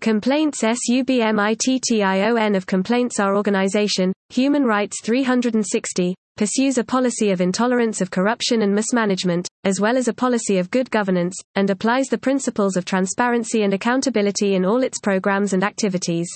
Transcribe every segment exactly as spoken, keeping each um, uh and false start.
Complaints Submittion of complaints. Our organization, Human Rights three hundred sixty, pursues a policy of intolerance of corruption and mismanagement, as well as a policy of good governance, and applies the principles of transparency and accountability in all its programs and activities.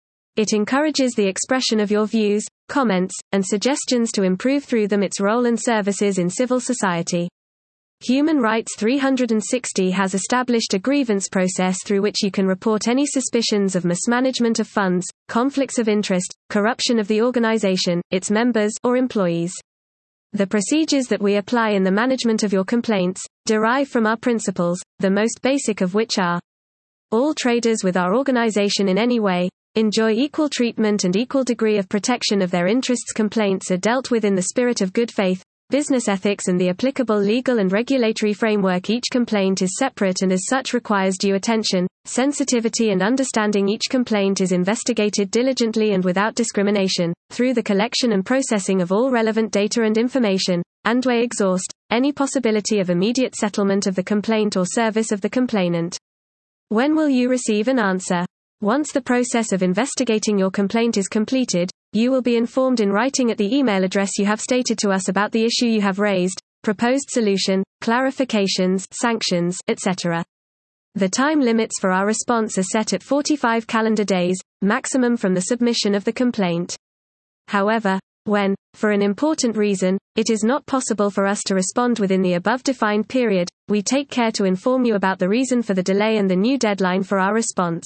It encourages the expression of your views, comments, and suggestions to improve through them its role and services in civil society. Human Rights three hundred sixty has established a grievance process through which you can report any suspicions of mismanagement of funds, conflicts of interest, corruption of the organization, its members, or employees. The procedures that we apply in the management of your complaints derive from our principles, the most basic of which are: all traders with our organization in any way enjoy equal treatment and equal degree of protection of their interests. Complaints are dealt with in the spirit of good faith, business ethics, and the applicable legal and regulatory framework. Each complaint is separate and as such requires due attention, sensitivity and understanding. Each complaint is investigated diligently and without discrimination, through the collection and processing of all relevant data and information, and we exhaust any possibility of immediate settlement of the complaint or service of the complainant. When will you receive an answer? Once the process of investigating your complaint is completed, you will be informed in writing at the email address you have stated to us about the issue you have raised, proposed solution, clarifications, sanctions, et cetera. The time limits for our response are set at forty-five calendar days, maximum from the submission of the complaint. However, when, for an important reason, it is not possible for us to respond within the above defined period, we take care to inform you about the reason for the delay and the new deadline for our response.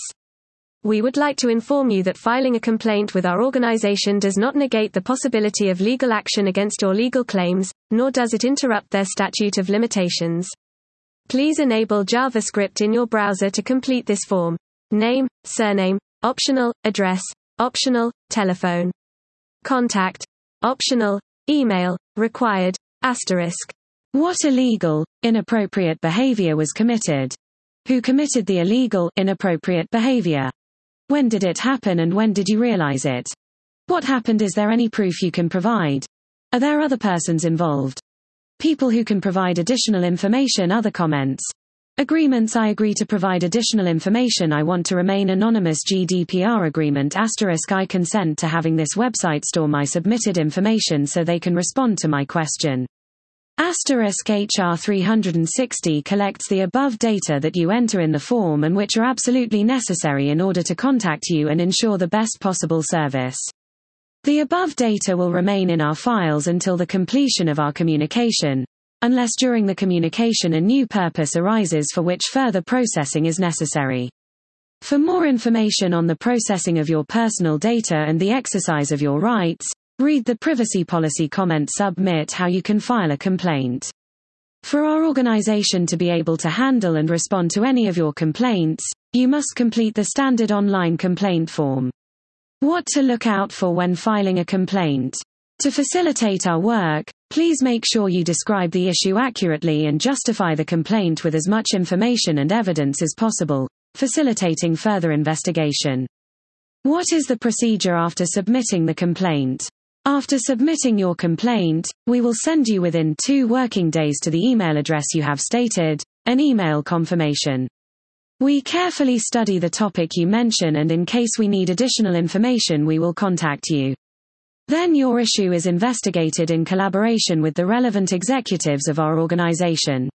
We would like to inform you that filing a complaint with our organization does not negate the possibility of legal action against your legal claims, nor does it interrupt their statute of limitations. Please enable JavaScript in your browser to complete this form. Name, surname, optional, address, optional, telephone. Contact, optional, email, required, asterisk. What illegal, inappropriate behavior was committed? Who committed the illegal, inappropriate behavior? When did it happen and when did you realize it? What happened? Is there any proof you can provide? Are there other persons involved? People who can provide additional information. Other comments. Agreements. I agree to provide additional information. I want to remain anonymous. G D P R agreement asterisk. I consent to having this website store my submitted information so they can respond to my question. Asterisk H R three hundred sixty collects the above data that you enter in the form and which are absolutely necessary in order to contact you and ensure the best possible service. The above data will remain in our files until the completion of our communication, unless during the communication a new purpose arises for which further processing is necessary. For more information on the processing of your personal data and the exercise of your rights, read the Privacy Policy Comment. Submit. How you can file a complaint. For our organization to be able to handle and respond to any of your complaints, you must complete the standard online complaint form. What to look out for when filing a complaint. To facilitate our work, please make sure you describe the issue accurately and justify the complaint with as much information and evidence as possible, facilitating further investigation. What is the procedure after submitting the complaint? After submitting your complaint, we will send you within two working days to the email address you have stated, an email confirmation. We carefully study the topic you mention and in case we need additional information we will contact you. Then your issue is investigated in collaboration with the relevant executives of our organization.